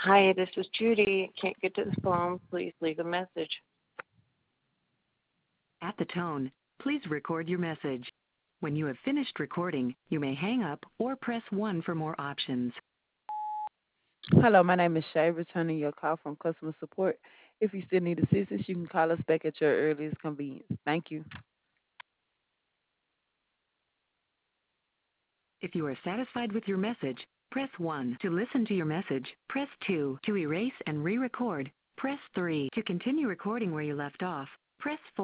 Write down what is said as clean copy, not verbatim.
Hi, this is Judy. Can't get to the phone. Please leave a message. At the tone, please record your message. When you have finished recording, you may hang up or press 1 for more options. Hello, my name is Shay, returning your call from customer support. If you still need assistance, you can call us back at your earliest convenience. Thank you. If you are satisfied with your message, press 1 to listen to your message. Press 2 to erase and re-record. Press 3 to continue recording where you left off. Press 4